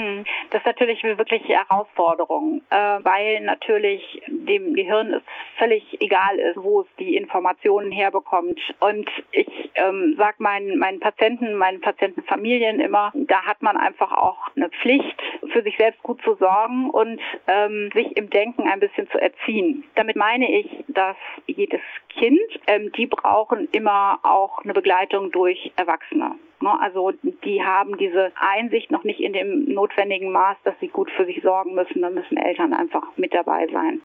Das ist natürlich eine wirkliche Herausforderung, weil natürlich dem Gehirn es völlig egal ist, wo es die Informationen herbekommt. Und ich sage meinen Patientenfamilien immer, da hat man einfach auch eine Pflicht, für sich selbst gut zu sorgen und sich im Denken ein bisschen zu erziehen. Damit meine ich, dass jedes Kind, die brauchen immer auch eine Begleitung durch Erwachsene. Also die haben diese Einsicht noch nicht in dem notwendigen Maß, dass sie gut für sich sorgen müssen. Da müssen Eltern einfach mit dabei sein.